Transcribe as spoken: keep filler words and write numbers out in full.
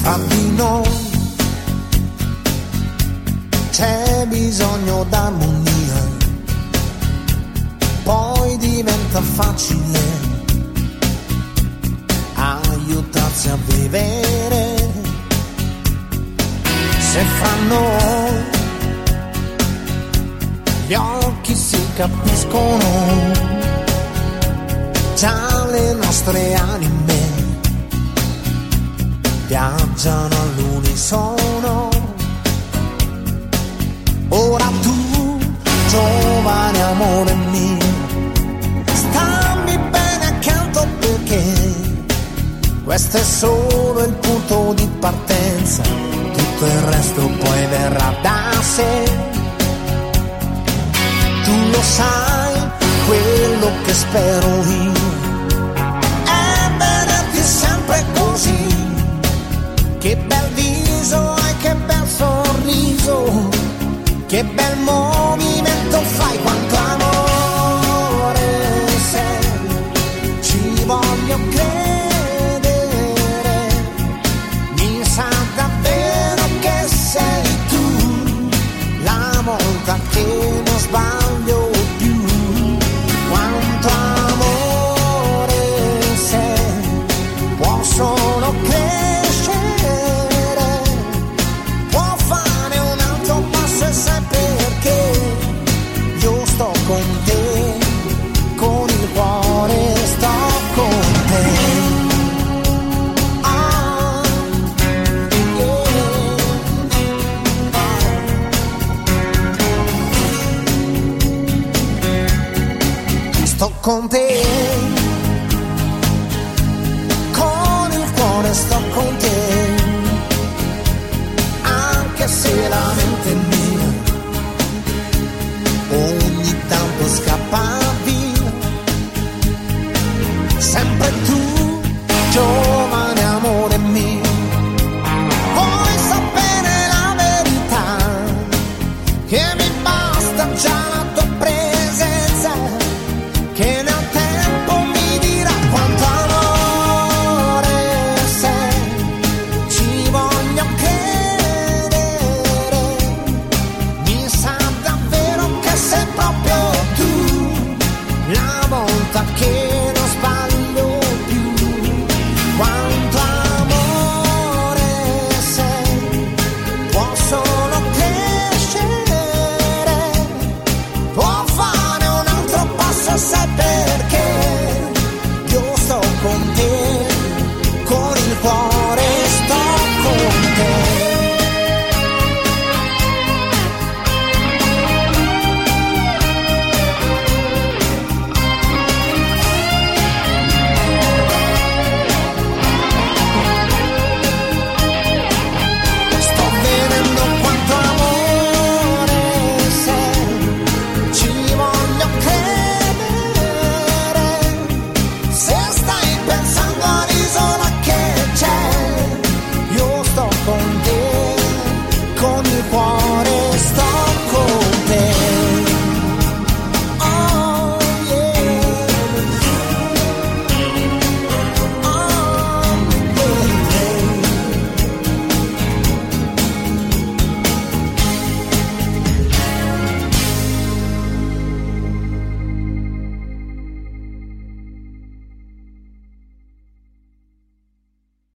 Fra di noi c'è bisogno d'armonia, poi diventa facile aiutarsi a vivere. Se fra noi gli occhi si capiscono, già le nostre anime viaggiano all'unisono. Ora tu, giovane amore mio, stammi bene accanto perché questo è solo il punto di partenza, tutto il resto poi verrà da sé. Tu lo sai, quello che spero io è vederti sempre così. Che bel viso e che bel sorriso, che bel movimento fai, quanto amore sei, ci voglio credere, mi sa davvero che sei tu, la volta che non sbaglio più, quanto amore sei, può solo crescere, può fare un altro passo e sai perché io sto con te, con il cuore sto con te. Ah, yeah. Sto con te, con il cuore sto con te.